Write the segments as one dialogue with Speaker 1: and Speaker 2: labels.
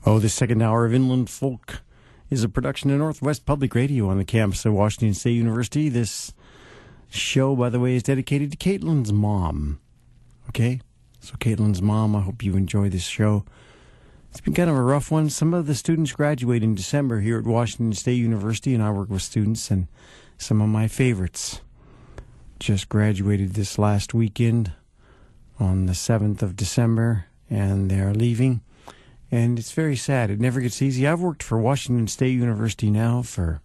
Speaker 1: Oh, the second hour of Inland Folk is a production of Northwest Public Radio on the campus of Washington State University. This show, by the way, is dedicated to Caitlin's mom. Okay? So Caitlin's mom, I hope you enjoy this show. It's been kind of a rough one. Some of the students graduate in December here at Washington State University, and I work with students, and some of my favorites just graduated this last weekend on the 7th of December, and they're leaving. And it's very sad. It never gets easy. I've worked for Washington State University now for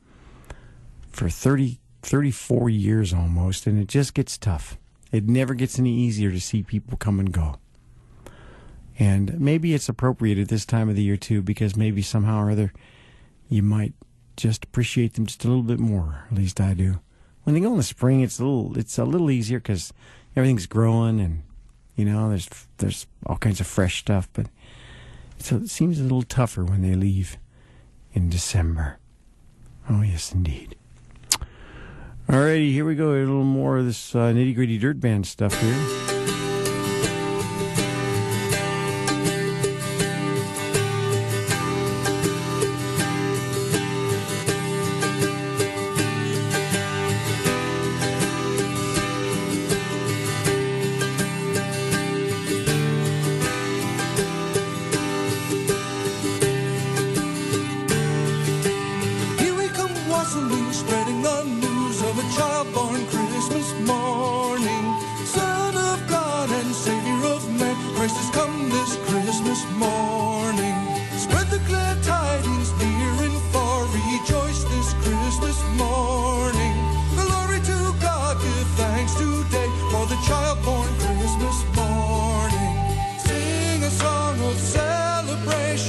Speaker 1: 34 years almost, and it just gets tough. It never gets any easier to see people come and go. And maybe it's appropriate at this time of the year, too, because maybe somehow or other you might just appreciate them just a little bit more. At least I do. When they go in the spring, it's a little easier because everything's growing and, you know, there's all kinds of fresh stuff, but so it seems a little tougher when they leave in December. Oh, yes, indeed. Alrighty, here we go. A little more of this nitty-gritty dirt band stuff here.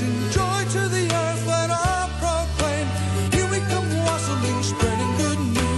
Speaker 2: Joy to the earth, let our proclaim. Here we come wassailing, spreading good news.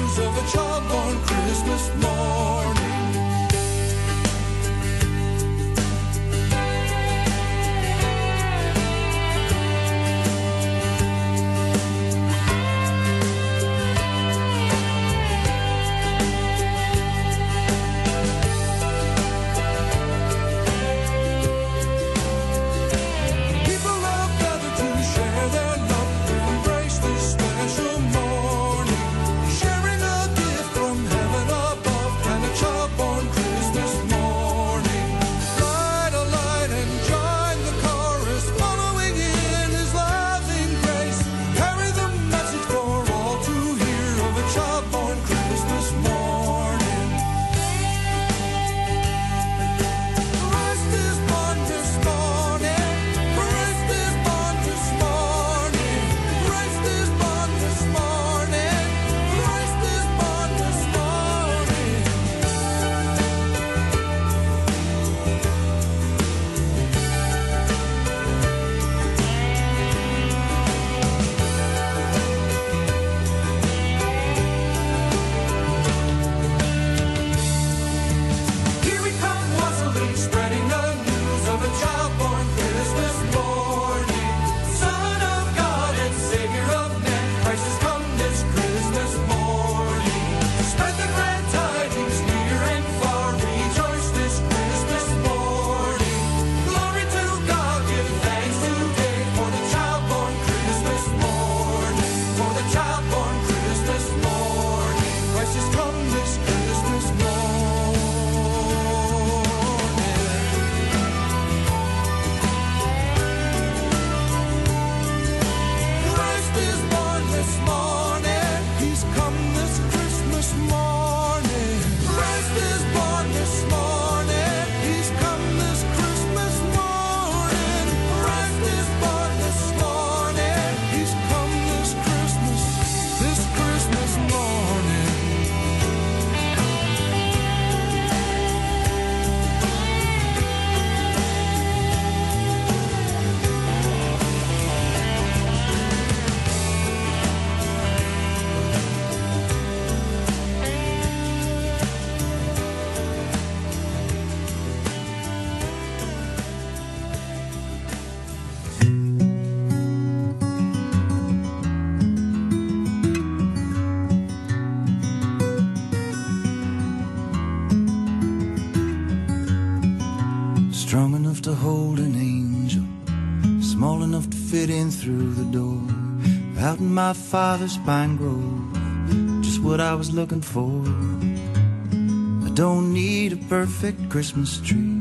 Speaker 2: fit in through the door. Out in my father's pine grove, just what I was looking for. I don't need a perfect Christmas tree.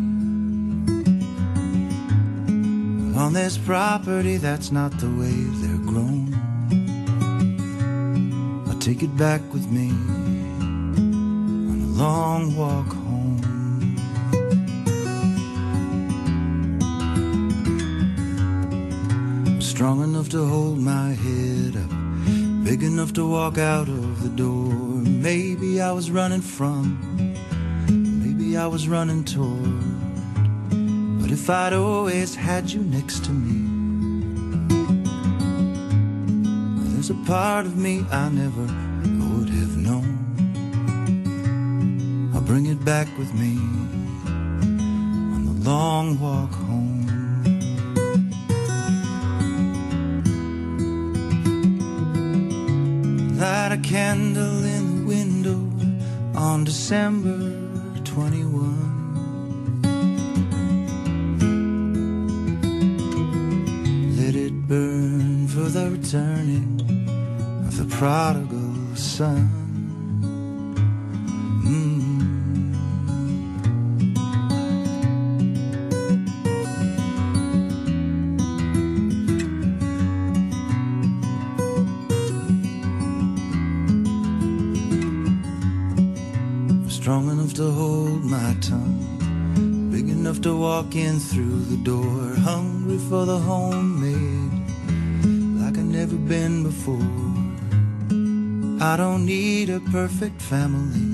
Speaker 2: On this property, that's not the way they're grown. I'll take it back with me on a long walk home. Strong enough to hold my head up, big enough to walk out of the door. Maybe I was running from, maybe I was running toward. But if I'd always had you next to me, there's a part of me I never would have known. I'll bring it back with me on the long walk home. Light a candle in the window on December 21. Let it burn for the returning of the prodigal son. Strong enough to hold my tongue, big enough to walk in through the door. Hungry for the homemade, like I've never been before. I don't need a perfect family,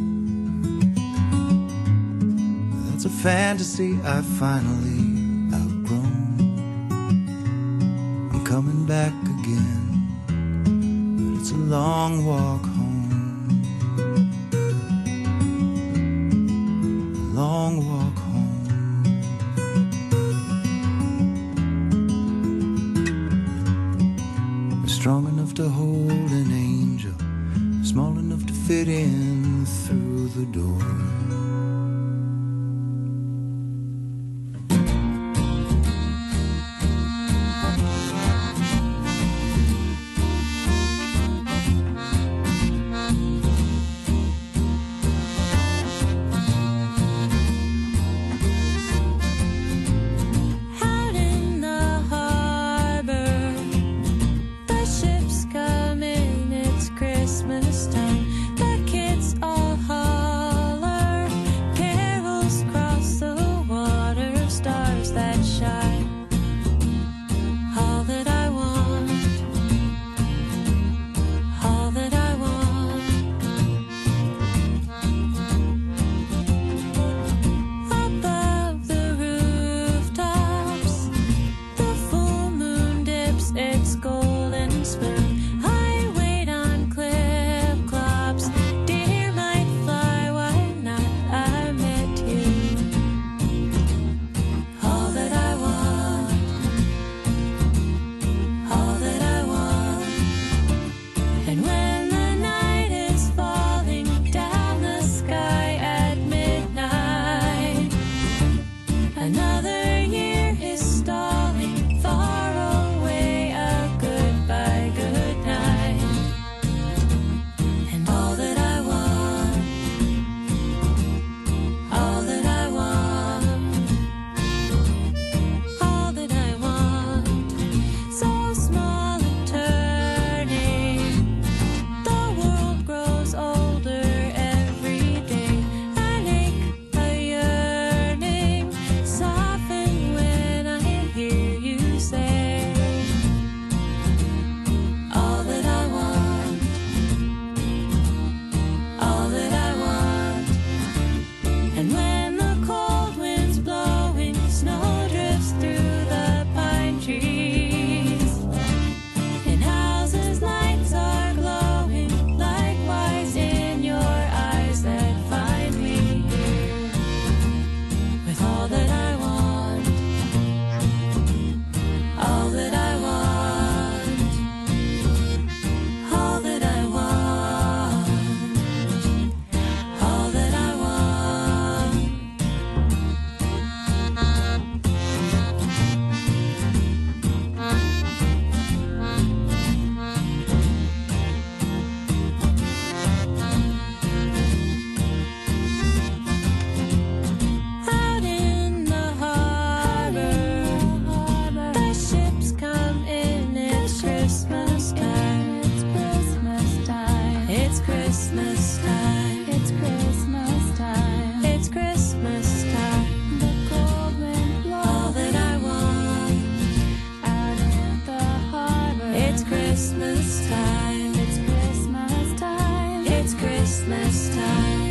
Speaker 2: that's a fantasy I've finally outgrown. I'm coming back again, but it's a long walk home. Long walk home. Strong enough to hold an angel, small enough to fit in through the door.
Speaker 3: Another year is stalling far away, a goodbye, goodbye. Christmas time. It's Christmas time. It's Christmas time.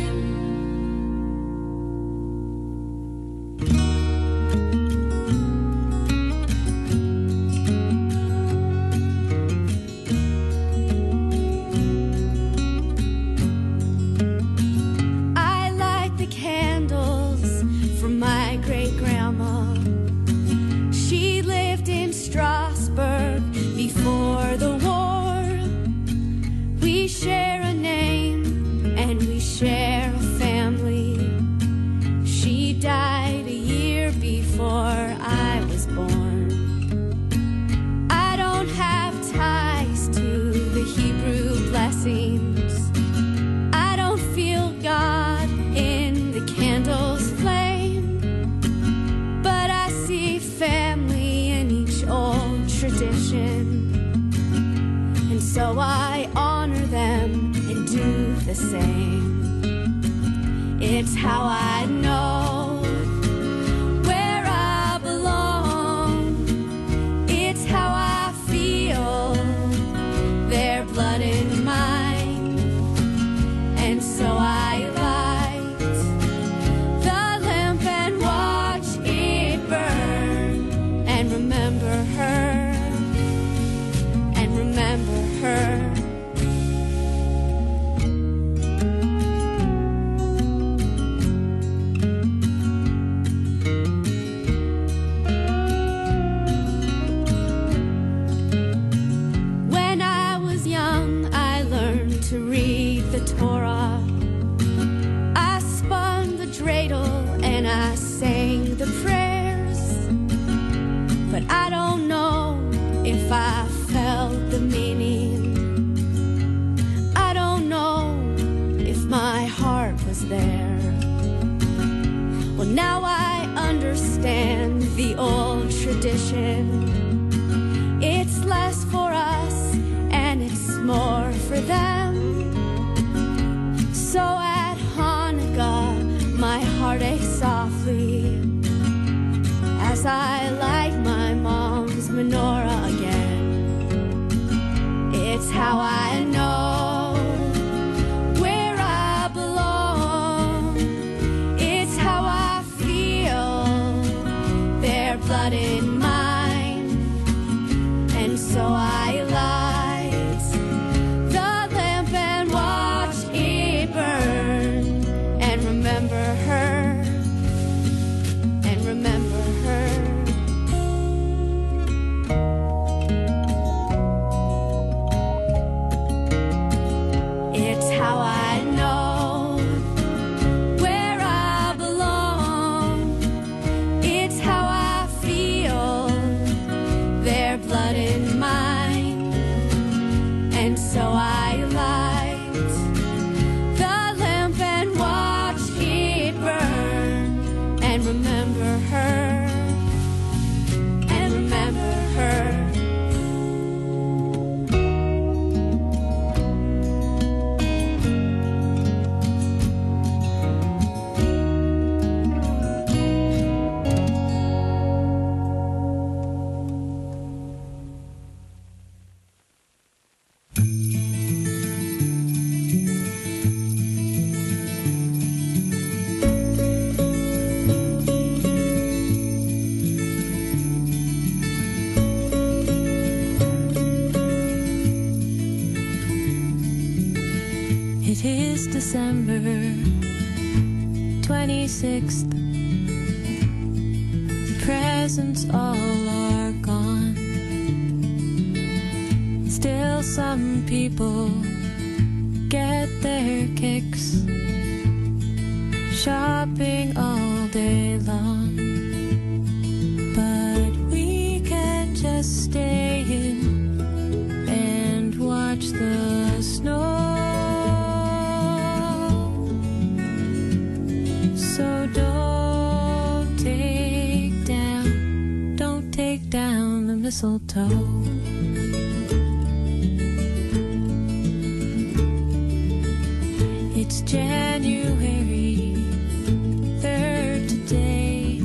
Speaker 4: So I honor them and do the same. It's how I know where I belong. It's how I feel their blood in mine. And so I light the lamp and watch it burn and remember her. Remember her. When I was young, I learned to read the Torah. I spun the dreidel and I sang the prayers. But I don't know if I felt the meaning. I don't know if my heart was there. Well, now I understand the old tradition. It's less for us and it's more for them. So at Hanukkah, my heart aches softly as I light my mom's menorah again. It's how I know where I belong. It's how I feel their blood in mine. And so I light the lamp and watch it burn and remember her. And remember her. How I know where I belong. It's how I feel their blood in mine. And so I light the lamp and watch it burn and remember her. And remember her.
Speaker 3: It is December 26th. The presents all are gone. Still some people get their kicks shopping all day long. But we can just stay in and watch the snow. So don't take down the mistletoe. It's January 3rd today,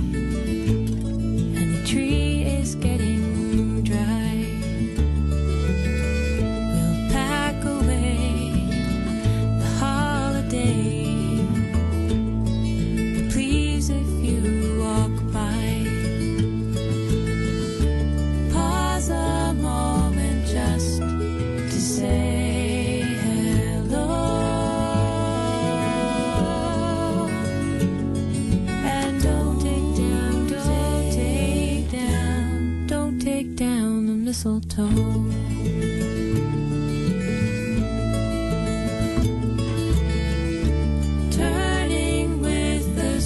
Speaker 3: and the tree is getting dry. mistletoe. Turning with the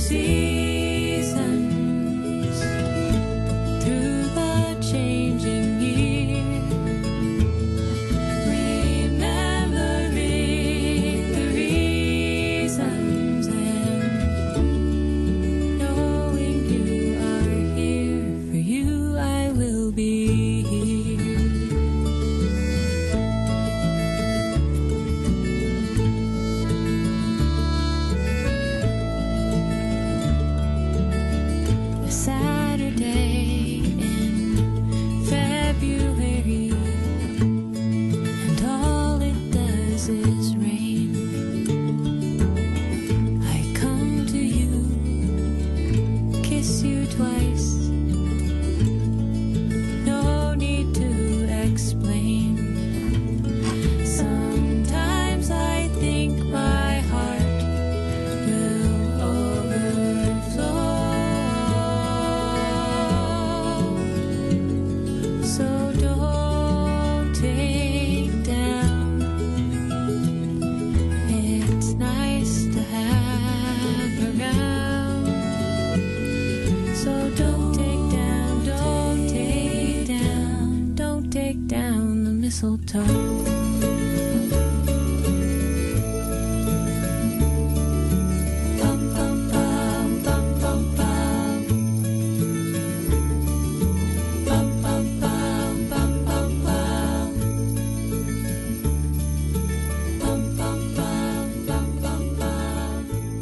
Speaker 3: seasons through the changing year, remembering the reasons and knowing you are here. For you I will be here. A Saturday in February, and all it does is rain. I come to you, kiss you twice. No need to explain. Sometimes I think my heart will overflow. So don't take down. It's nice to have around. So don't take down, don't take down, don't take down the mistletoe. Bum, bum, bum, bum, bum, bum. Bum, bum, bum, bum, bum, bum. Bum, bum, bum, bum, bum, bum.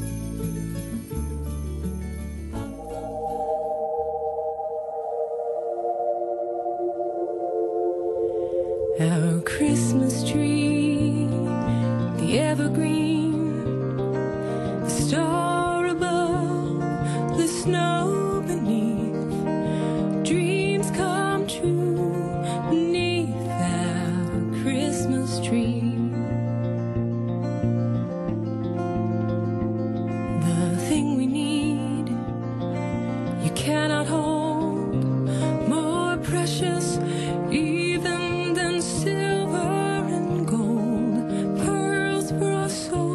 Speaker 3: Our Christmas tree, the evergreen, the star above, the snow beneath, dreams come true beneath our Christmas tree. The thing we need, you cannot hold, more precious even than silver and gold, pearls for our souls.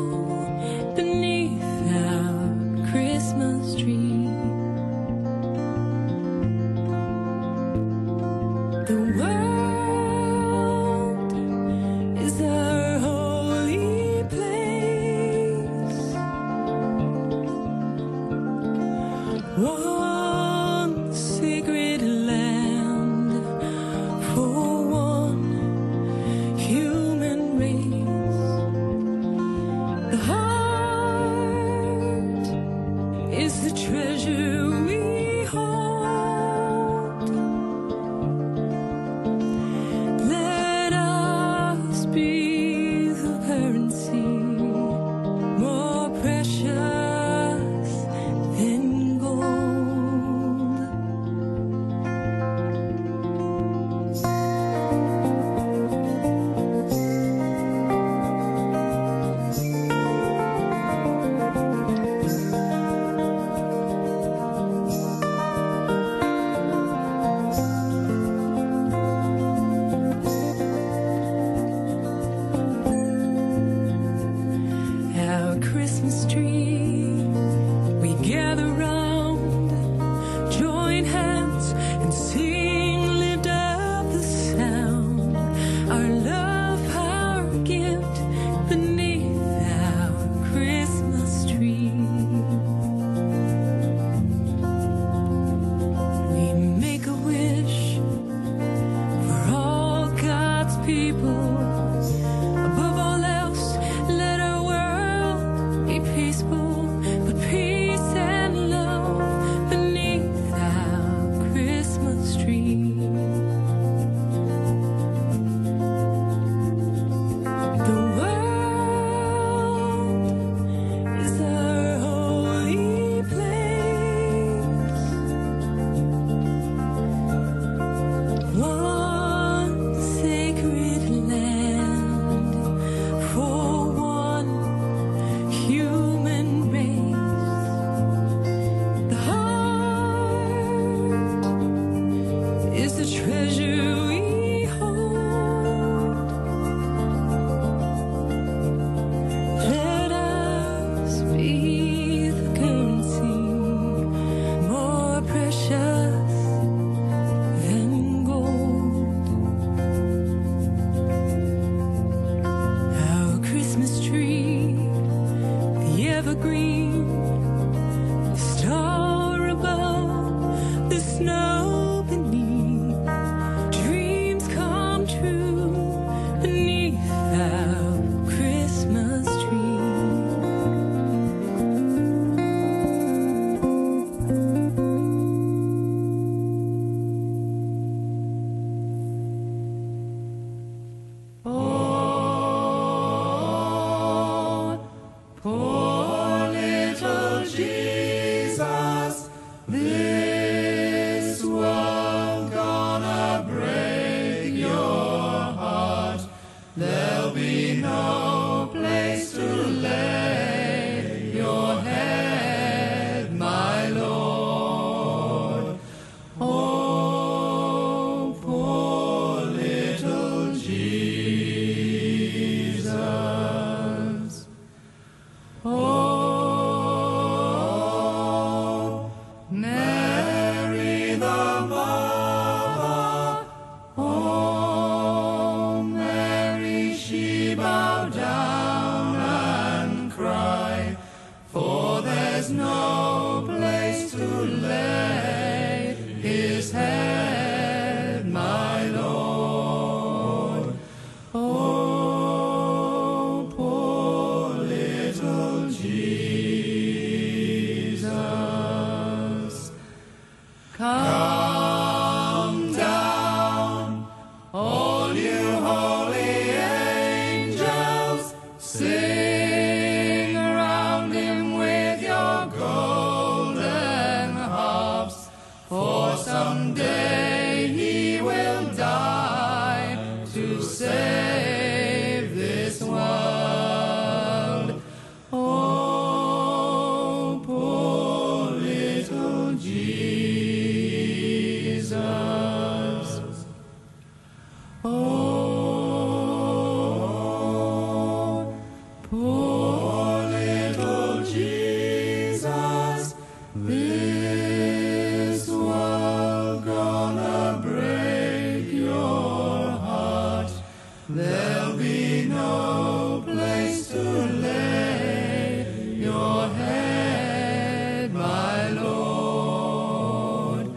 Speaker 2: there'll be no place to lay your head, my Lord.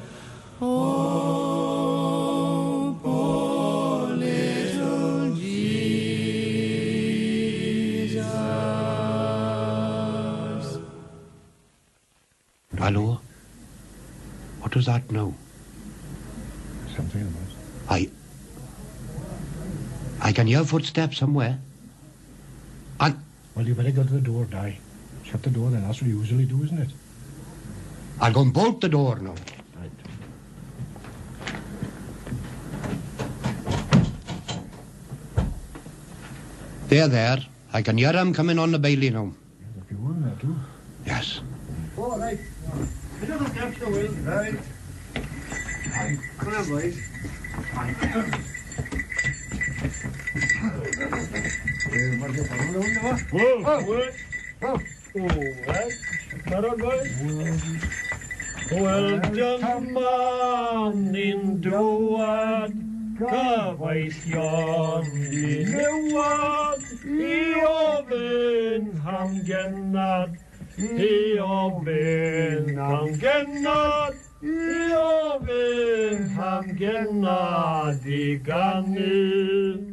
Speaker 2: Oh, poor little Jesus.
Speaker 5: Hallo? What was that now?
Speaker 6: Something else.
Speaker 5: I can hear footsteps somewhere.
Speaker 6: Well, you better go to the door, Di. Shut the door then, that's what you usually do, isn't it?
Speaker 5: I'll go and bolt the door now.
Speaker 6: Right.
Speaker 5: There. I can hear them coming on the bailey now.
Speaker 6: There's a few in there, too.
Speaker 5: Yes.
Speaker 6: All right. Another step to the wheel. Right. Come on, boys.
Speaker 7: Wel dyma ni'n dywad, gyfeillion i newad, i ofyn am genad, i ofyn am genad, i ofyn am genad i ganu.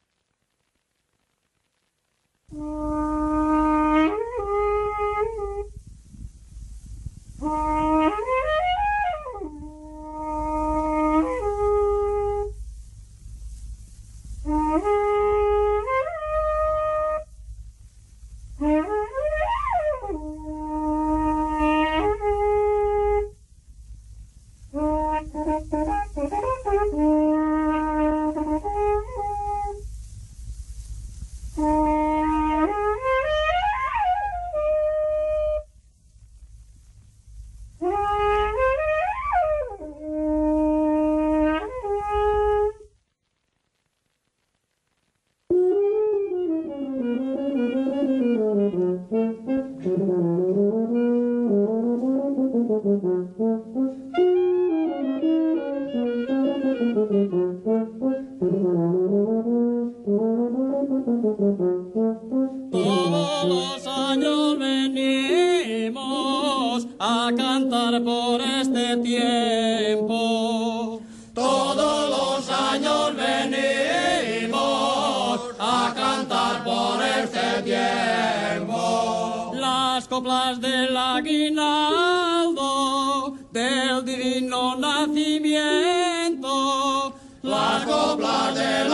Speaker 8: Todos los años venimos a cantar por este tiempo. Todos los años venimos a cantar por este tiempo. Las coplas del aguinaldo, del divino nacimiento. Las coplas del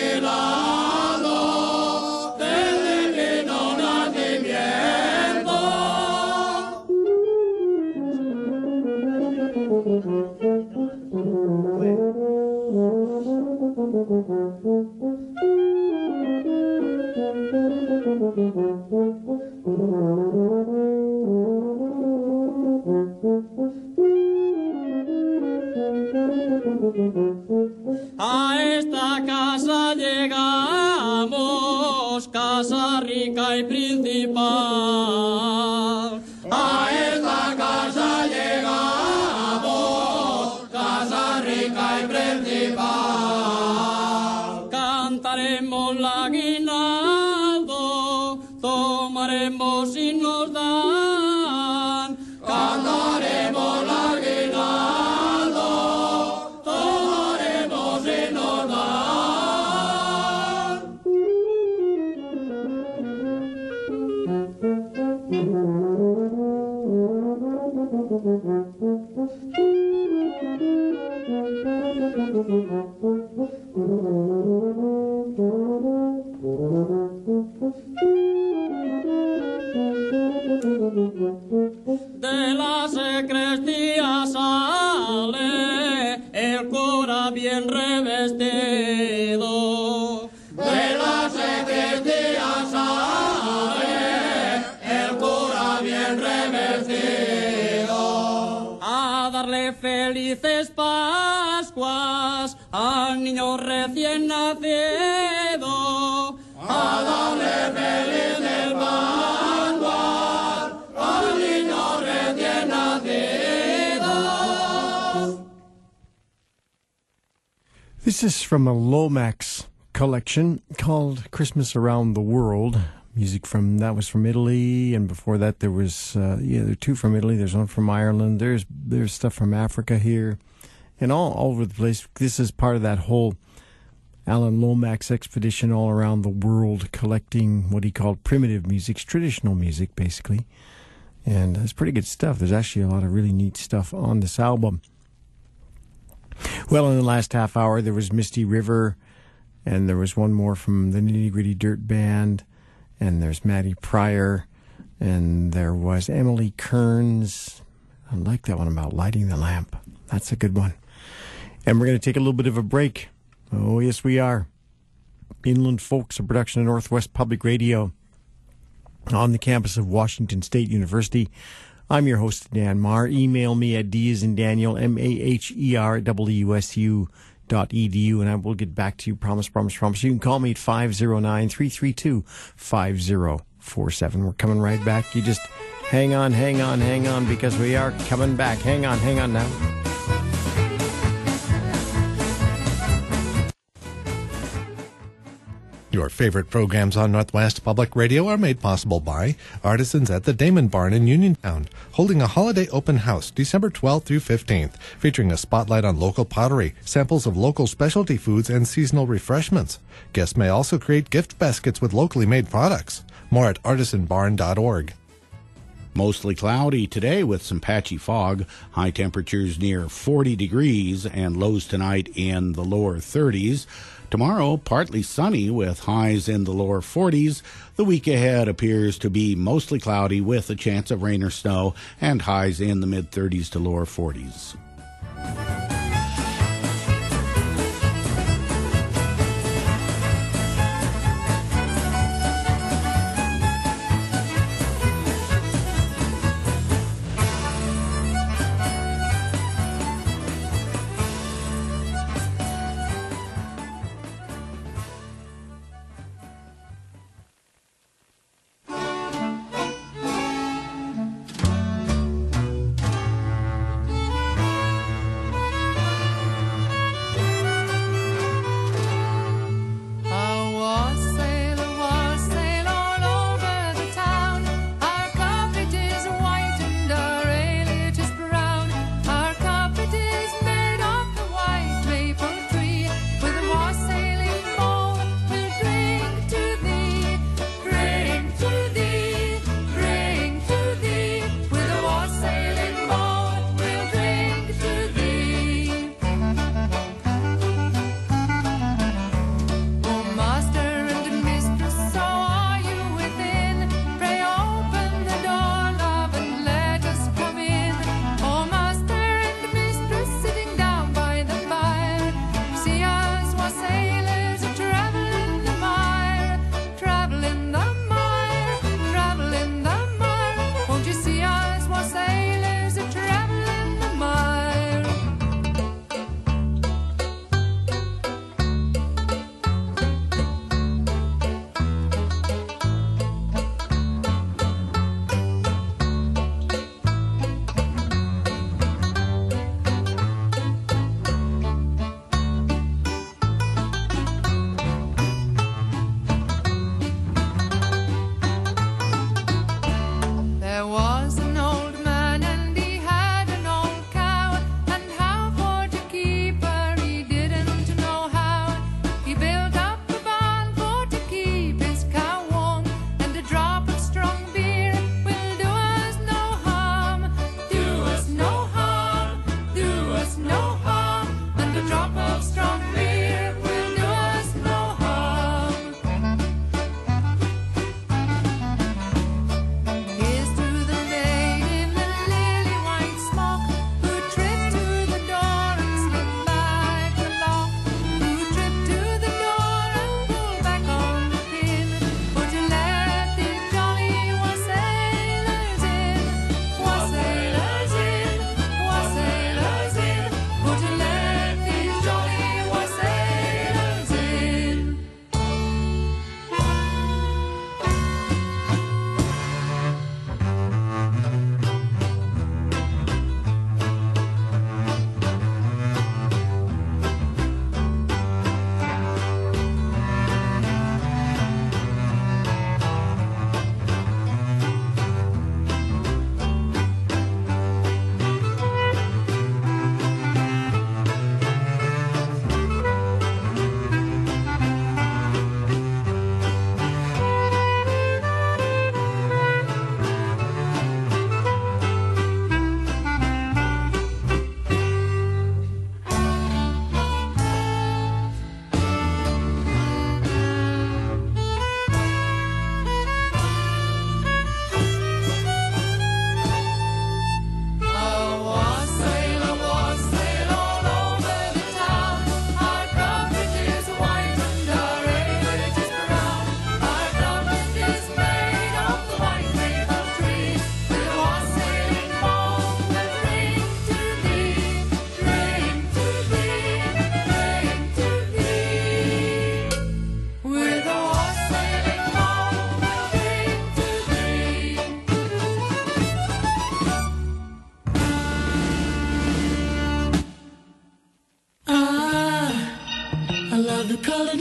Speaker 8: aguinaldo, del divino nacimiento. A esta casa llegamos, casa rica y principal. A esta casa llegamos, casa rica y principal. Cantaremos la aguinaldo, tomaremos si nos dan. Cantaremos la aguinaldo, tomaremos si nos dan. De la sacristía sale el cura bien revestido. De la sacristía sale el cura bien revestido. A darle felices Pascuas al niño recién nacido. A darle felices Pascuas al niño recién nacido.
Speaker 1: This is from a Lomax collection called Christmas Around the World. Music that was from Italy, and before that there was there are two from Italy. There's one from Ireland. There's stuff from Africa here, and all over the place. This is part of that whole Alan Lomax expedition all around the world, collecting what he called primitive music, traditional music, basically. And it's pretty good stuff. There's actually a lot of really neat stuff on this album. Well, in the last half hour, there was Misty River, and there was one more from the Nitty Gritty Dirt Band, and there's Maddie Pryor, and there was Emily Kearns. I like that one about lighting the lamp. That's a good one. And we're going to take a little bit of a break. Oh, yes, we are. Inland Folks, a production of Northwest Public Radio on the campus of Washington State University. I'm your host, Dan Marr. Email me at D as in Daniel, MAHER@WSU.edu, and I will get back to you. Promise. You can call me at 509-332-5047. We're coming right back. You just hang on, because we are coming back. Hang on now.
Speaker 9: Your favorite programs on Northwest Public Radio are made possible by Artisans at the Damon Barn in Uniontown, holding a holiday open house December 12th through 15th, featuring a spotlight on local pottery, samples of local specialty foods, and seasonal refreshments. Guests may also create gift baskets with locally made products. More at artisanbarn.org.
Speaker 10: Mostly cloudy today with some patchy fog. High temperatures near 40 degrees and lows tonight in the lower 30s. Tomorrow, partly sunny with highs in the lower 40s. The week ahead appears to be mostly cloudy with a chance of rain or snow and highs in the mid-30s to lower 40s.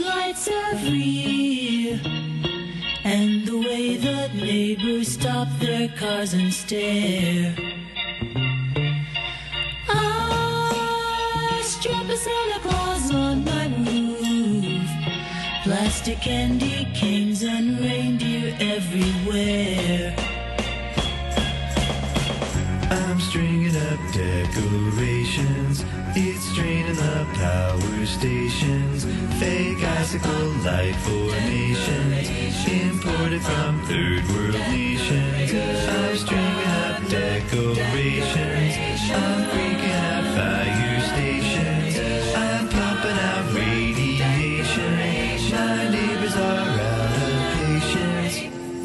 Speaker 11: lights every year, and the way that neighbors stop their cars and stare. I strap a Santa Claus on my roof, plastic candy canes and reindeer everywhere.
Speaker 2: I'm stringing up decorations, it's draining the power stations, fake icicle light formations, imported from third world nations. I'm stringing up decorations, I'm freaking out fire stations, I'm pumping out radiation, my neighbors are out of patience.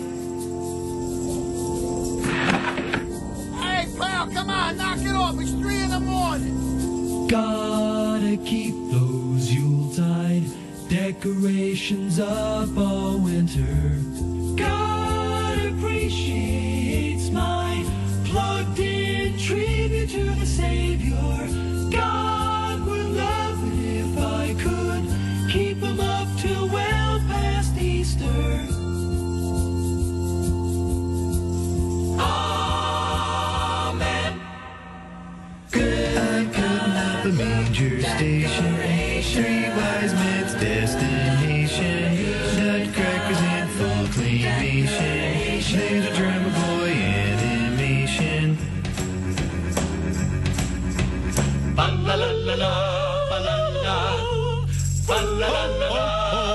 Speaker 6: Come on, knock it off. It's 3 in the morning.
Speaker 12: Gotta keep those Yuletide decorations up all winter. God appreciates my plugged-in tribute to the Savior. God would love it if I could keep them up till well past Easter.
Speaker 2: The major station, 3 wise men's destination, nutcrackers in full claymation, there's a drummer boy animation.
Speaker 8: Ba-la-la-la-la, ba-la-la, ba-la-la-la-la.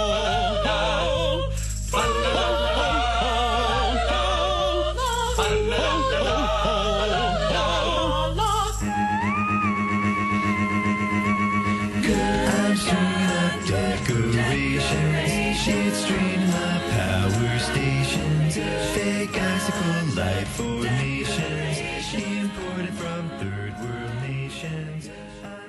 Speaker 2: It's draining the power stations, fake icicle light formations, imported from third world nations. I'm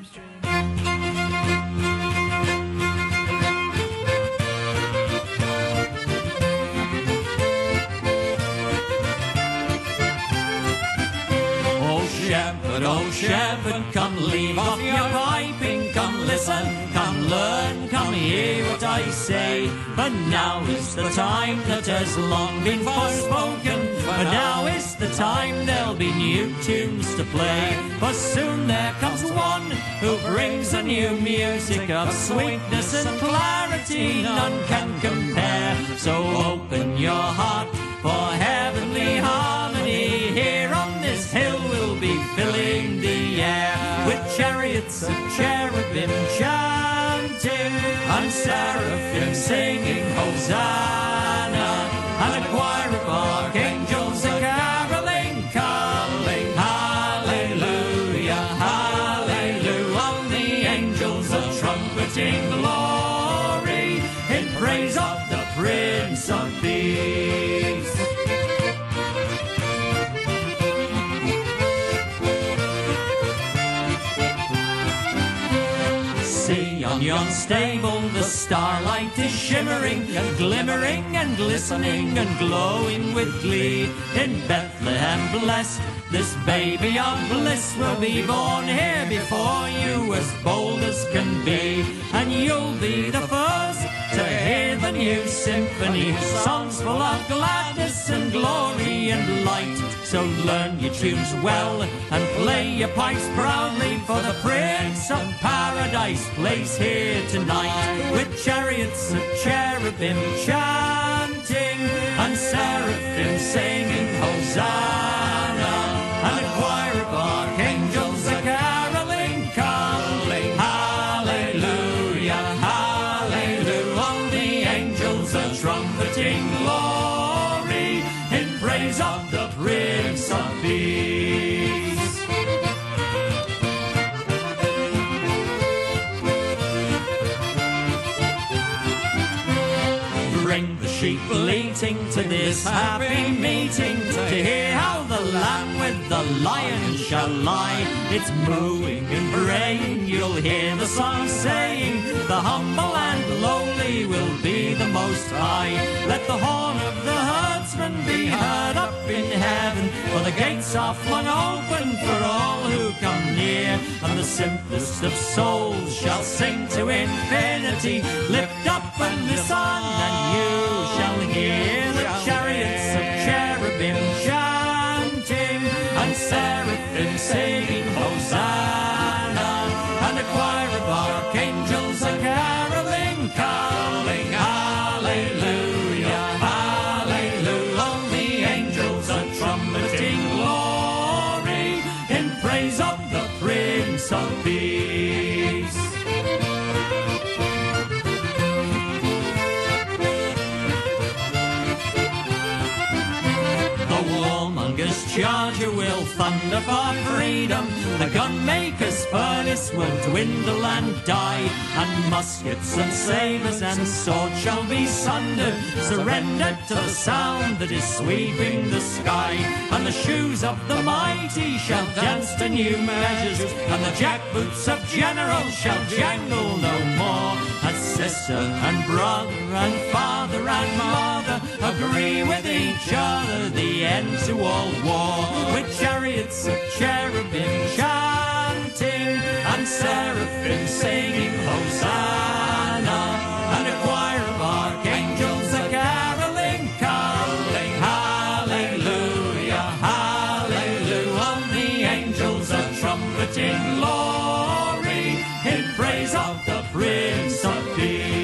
Speaker 8: Oh shepherd, come leave off your piping, come listen, come learn, come hear what I say. But now is the time that has long been forspoken, but now is the time there'll be new tunes to play. For soon there comes one who brings a new music of sweetness and clarity none can compare. So open your heart for heavenly harmony. Here on this hill we'll be filling the air with chariots of cherubim chanting, and seraphim singing Hosanna, and a choir of archangels a caroling, calling Hallelujah, Hallelujah. All the angels are trumpeting glory in praise of the Prince of Peace. See on yon stable the starlight is shimmering and glimmering and glistening and glowing with glee. In Bethlehem blessed, this baby of bliss will be born here before you, as bold as can be. And you'll be the first to hear the new symphony, songs full of gladness and glory and light. So learn your tunes well and play your pipes proudly, for the Prince of Paradise plays here tonight, with chariots of cherubim chanting, and seraphim singing Hosanna, and a choir of archangels a caroling, calling Hallelujah, Hallelujah. All the angels are trumpeting glory in praise of the Prince of Peace. Bring the sheep bleating to this happy meeting, to hear how the lamb with the lion shall lie. It's mooing and braying, you'll hear the song saying, the humble and lowly will be the Most High. Let the horn of the herdsman be heard up in heaven, for the gates are flung open for all who come near, and the simplest of souls shall sing to infinity. Lift up and listen, and you shall hear the chariots of cherubim chanting, and seraphim singing Hosanna, and a choir of archangels a caroling, calling Hallelujah, Hallelujah. All the angels are trumpeting glory in praise of the Prince of Peace. The warmonger's charger will thunder for freedom, the gunmaker's furnace will dwindle and die, and muskets and sabres and swords shall be sundered, surrendered to the sound that is sweeping the sky, and the shoes of the mighty shall dance to new measures, and the jackboots of generals shall jangle no more, as sister and brother and father and mother agree with each other the end to all war, with chariots of cherubim chanting, and seraphim singing Hosanna, and a choir of archangels a caroling, calling Hallelujah, Hallelujah. All the angels are trumpeting glory in praise of the Prince of Peace.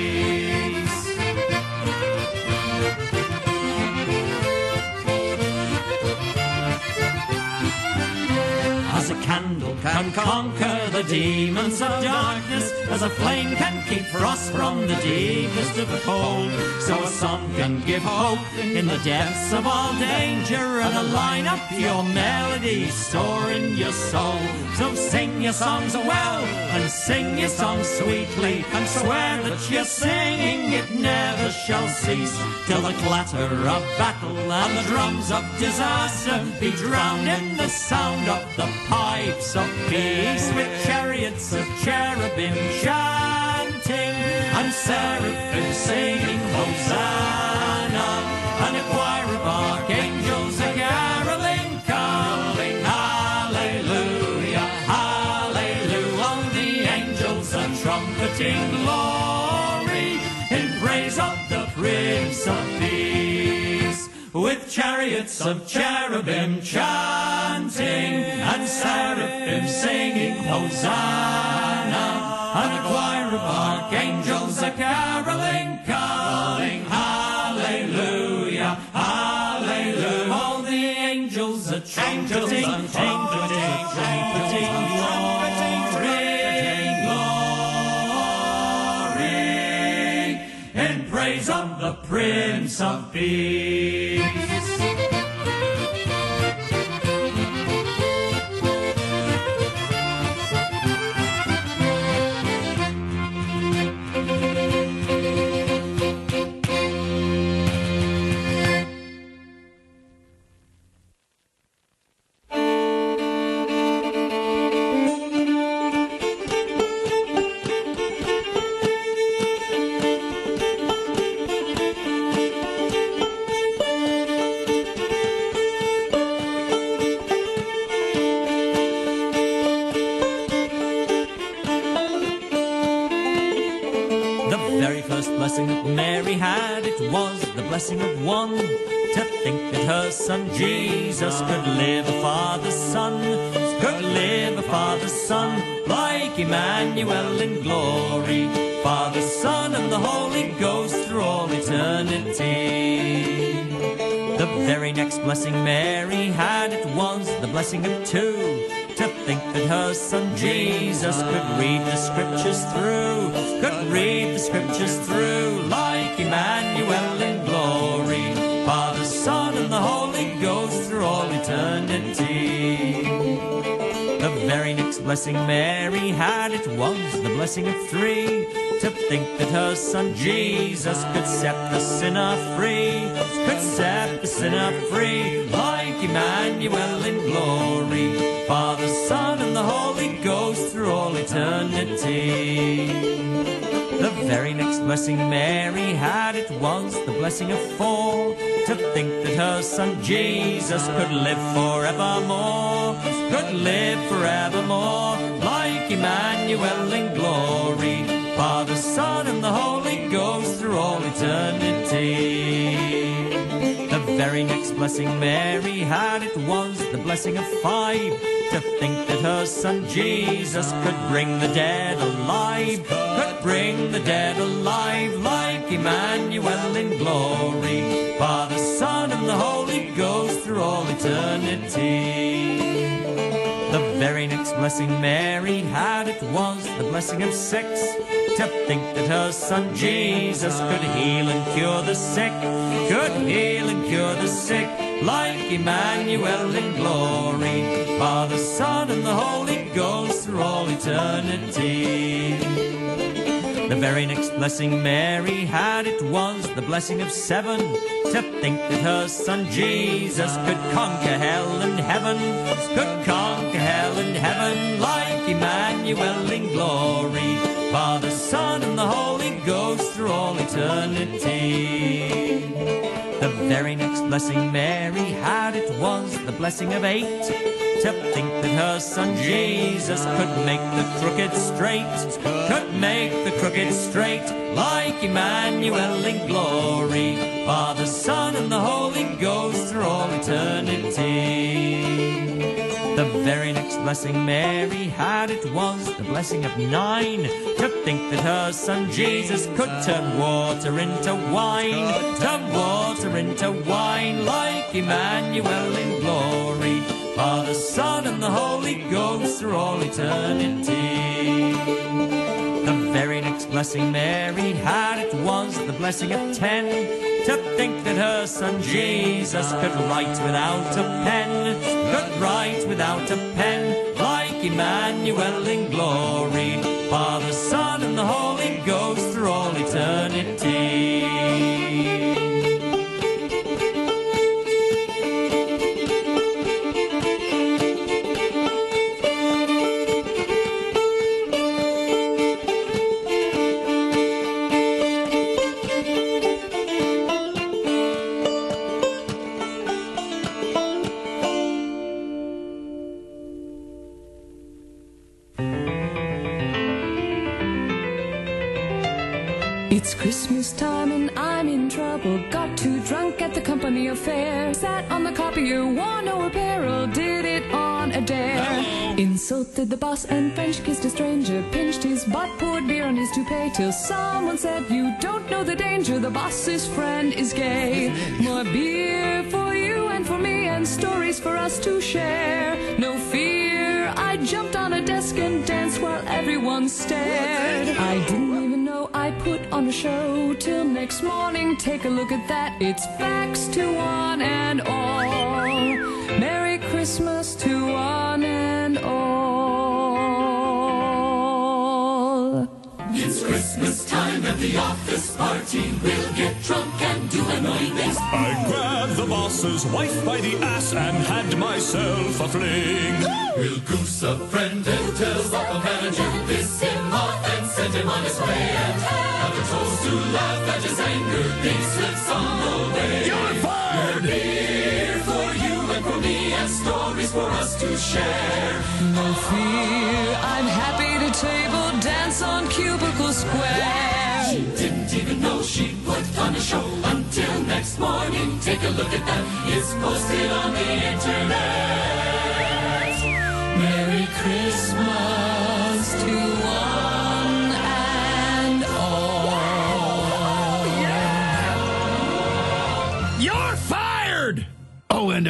Speaker 8: As a candle can conquer the demons of darkness, as a flame can keep frost from the deepest of the cold, so a song can give hope in the depths of all danger, and align up your melody store in your soul. So sing your songs well, and sing your songs sweetly, and swear that your singing it never shall cease, till the clatter of battle and the drums of disaster be drowned in the sound of the pipes of peace, with chariots of cherubim chanting, and seraphim singing Hosanna, and a choir of archangels a caroling, calling Hallelujah, Hallelujah. All the angels are trumpeting glory in praise of the Prince of Peace, with chariots of cherubim chanting, and seraphim singing Hosanna, and a choir of archangels a caroling, calling Hallelujah, Hallelujah. All the angels are trumpeting, trumpeting, trumpeting glory in praise of the Prince of Peace. Of one to think that her son Jesus could live a father's son, could live a father's son, like Emmanuel in glory, Father, Son, and the Holy Ghost through all eternity. The very next blessing Mary had, it was the blessing of two, to think that her son Jesus could read the scriptures through, could read the scriptures through, like Emmanuel in glory, Father, Son, and the Holy Ghost through all eternity. The very next blessing Mary had, it was the blessing of three, to think that her son Jesus could set the sinner free, could set the sinner free, like Emmanuel in glory, Father, Son, and the Holy Ghost through all eternity. The very next blessing Mary had, it was the blessing of four, To think that her son Jesus could live forevermore, could live forevermore, like Emmanuel in glory, Father, Son, and the Holy Ghost through all eternity. The very next blessing Mary had, it was the blessing of 5. To think that her son Jesus could bring the dead alive, could bring the dead alive, like Emmanuel in glory, Father, Son, and the Holy Ghost through all eternity. The very next blessing Mary had, it was the blessing of 6. To think that her son Jesus could heal and cure the sick, could heal and cure the sick, like Emmanuel in glory, Father, Son, and the Holy Ghost through all eternity. The very next blessing Mary had, it was the blessing of 7. To think that her son Jesus could conquer hell and heaven, could conquer hell and heaven, like Emmanuel in glory, Father, Son, and the Holy Ghost through all eternity. The very next blessing Mary had, it was the blessing of 8. To think that her son Jesus could make the crooked straight, could make the crooked straight, like Emmanuel in glory, Father, Son, and the Holy Ghost through all eternity. The very next blessing Mary had, it was the blessing of 9. To think that her son Jesus could turn water into wine, turn water into wine, like Emmanuel in glory, Father, Son, and the Holy Ghost through all eternity. The very next blessing Mary had, it was the blessing of 10. To think that her son Jesus could write without a pen, could write without a pen, like Emmanuel in glory, Father, Son, and the Holy Ghost through all eternity.
Speaker 3: It's Christmas time and I'm in trouble. Got too drunk at the company affair. Sat on the copier, won no repair, or did it on a dare. Insulted the boss and French kissed a stranger. Pinched his butt, poured beer on his toupee, till someone said, "You don't know the danger, the boss's friend is gay." More beer for you and for me, and stories for us to share. No fear, I jumped on a desk and danced while everyone stared. I didn't even know I put on a show till next morning. Take a look at that, it's facts to one and all. Merry Christmas to one and all.
Speaker 13: It's Christmas time at the office party. We'll get drunk and do annoying things.
Speaker 14: I grabbed the boss's wife by the ass and had myself a fling.
Speaker 13: We'll goose a friend and tell the manager, piss him off and send him on his way. And have a toast to laugh at his anger. He slips on the way.
Speaker 14: You're fired!
Speaker 13: Beer for you and for me, and stories for us to share.
Speaker 3: No fear, I'm happy to table dance on Cubicle Square.
Speaker 13: She didn't even know she put on a show until next morning. Take a look at that, it's posted on the internet.
Speaker 3: Merry Christmas to one and all.
Speaker 14: Yeah! You're fired! Oh, and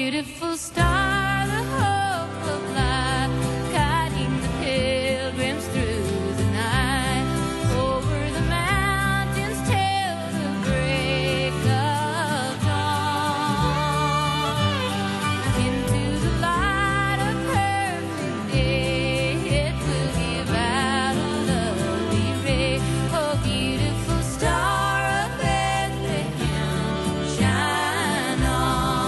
Speaker 15: beautiful star, the hope of life, guiding the pilgrims through the night, over the mountains till the break of dawn, into the light of perfect day, it will give out a lovely ray. Oh, beautiful star of Bethlehem, shine on.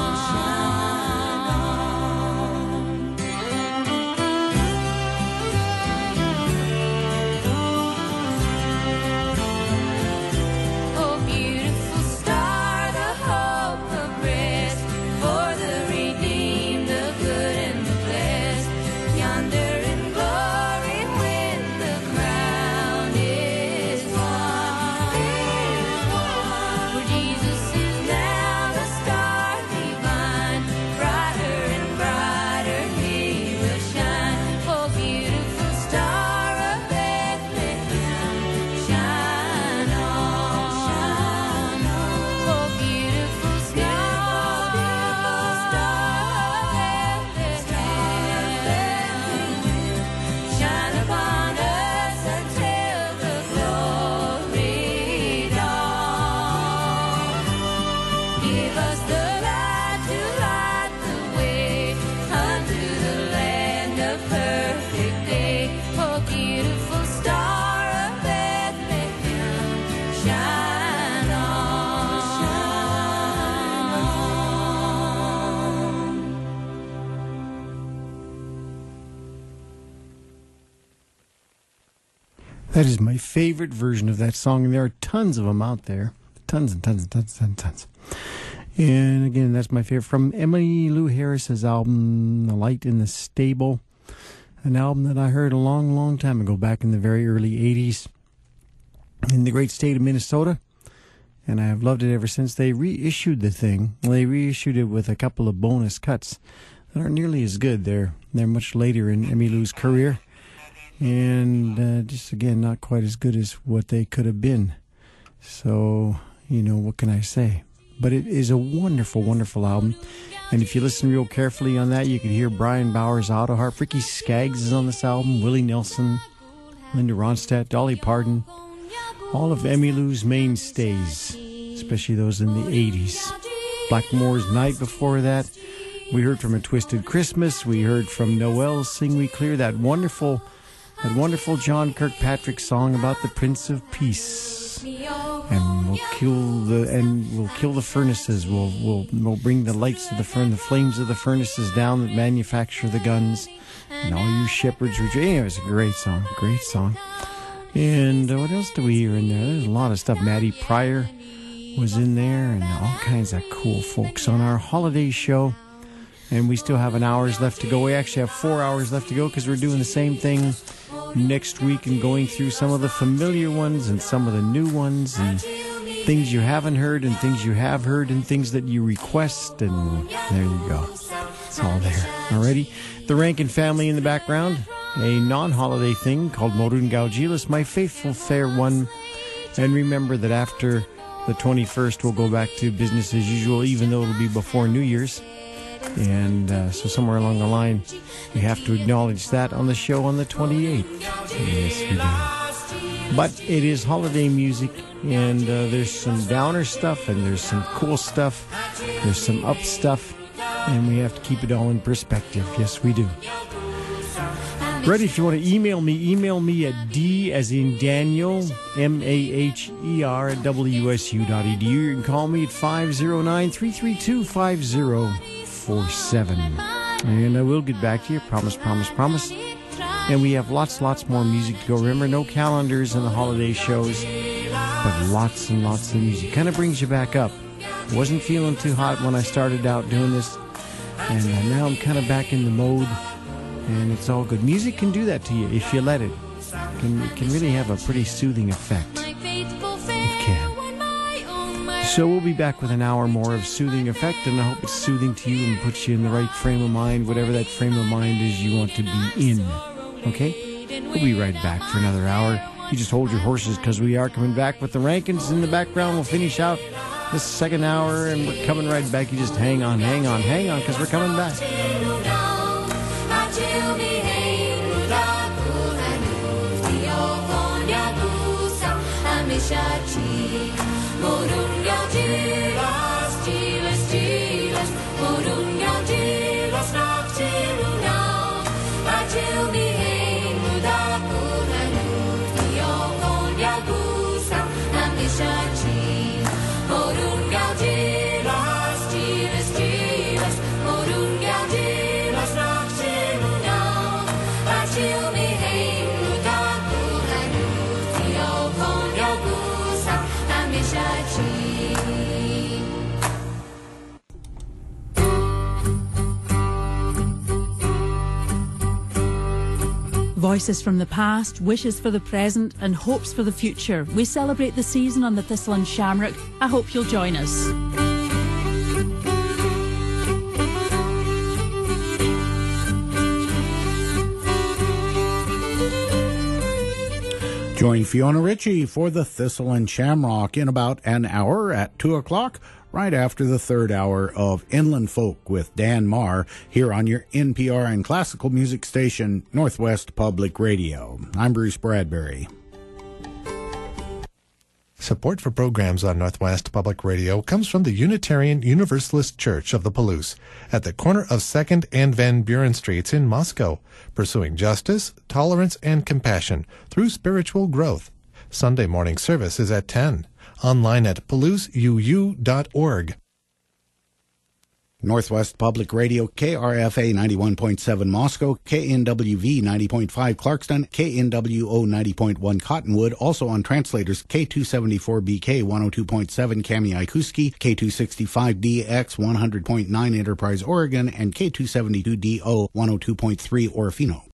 Speaker 15: Oh, beautiful star, the hope of rest for the redeemed, the good and the blessed. Yonder in glory when the crown is won. For Jesus is now the star divine, brighter and brighter he will shine. Oh, beautiful star of Bethlehem, shine on. Oh, beautiful star of Bethlehem, shine upon us until the glory dawn. Give us the light to light the way unto the land of perfect day. Oh, beautiful star of Bethlehem, shine on.
Speaker 1: That is my favorite version of that song, and there are tons of them out there. Tons and tons and tons and tons. And again, that's my favorite from Emily Lou Harris's album, The Light in the Stable, an album that I heard a long, long time ago, back in the very early 80s in the great state of Minnesota. And I have loved it ever since. They reissued the thing. They reissued it with a couple of bonus cuts that aren't nearly as good. They're much later in Emily Lou's career. And just, again, not quite as good as what they could have been. So, what can I say? But it is a wonderful, wonderful album. And if you listen real carefully on that, you can hear Brian Bauer's auto harp. Ricky Skaggs is on this album. Willie Nelson, Linda Ronstadt, Dolly Parton. All of Emmylou's mainstays, especially those in the 80s. Blackmore's Night before that. We heard from A Twisted Christmas. We heard from Noel's Sing We Clear, that wonderful John Kirkpatrick song about the Prince of Peace. And we'll kill the furnaces. We'll bring the lights of the flames of the furnaces down that manufacture the guns. And all you shepherds rejoice. Anyway, it was a great song. And what else do we hear in there? There's a lot of stuff. Maddie Pryor was in there, and all kinds of cool folks on our holiday show. And we still have an hour's left to go. We actually have 4 hours left to go because we're doing the same thing next week and going through some of the familiar ones and some of the new ones and things you haven't heard and things you have heard and things that you request. And there you go. It's all there. Alrighty. The Rankin family in the background. A non-holiday thing called Morun Gaugilis, My Faithful Fair One. And remember that after the 21st, we'll go back to business as usual, even though it'll be before New Year's. And so somewhere along the line, we have to acknowledge that on the show on the 28th. Yes, we do. But it is holiday music, and there's some downer stuff, and there's some cool stuff, there's some up stuff, and we have to keep it all in perspective. Yes, we do. Ready, if you want to email me at D as in Daniel, MAHER at WSU.edu. You can call me at 509-332-5047. And I will get back to you. Promise. And we have lots more music to go. Remember, no calendars in the holiday shows, but lots and lots of music. Kind of brings you back up. Wasn't feeling too hot when I started out doing this, and now I'm kind of back in the mode. And it's all good. Music can do that to you if you let it. It can really have a pretty soothing effect. It can. So we'll be back with an hour more of soothing effect, and I hope it's soothing to you and puts you in the right frame of mind, whatever that frame of mind is you want to be in. Okay? We'll be right back for another hour. You just hold your horses, because we are coming back with the Rankins in the background. We'll finish out this second hour, and we're coming right back. You just hang on, because we're coming back.
Speaker 16: Voices from the past, wishes for the present, and hopes for the future. We celebrate the season on the Thistle and Shamrock. I hope you'll join us.
Speaker 10: Join Fiona Ritchie for the Thistle and Shamrock in about an hour at 2 o'clock, right after the third hour of Inland Folk with Dan Marr, here on your NPR and classical music station, Northwest Public Radio. I'm Bruce Bradbury.
Speaker 9: Support for programs on Northwest Public Radio comes from the Unitarian Universalist Church of the Palouse at the corner of 2nd and Van Buren Streets in Moscow, pursuing justice, tolerance, and compassion through spiritual growth. Sunday morning service is at 10. Online at palouseu.org.
Speaker 10: Northwest Public Radio, KRFA 91.7 Moscow, KNWV 90.5 Clarkston, KNWO 90.1 Cottonwood, also on translators K274BK 102.7 Kamiakuski, K265DX 100.9 Enterprise, Oregon, and K272DO 102.3 Orofino.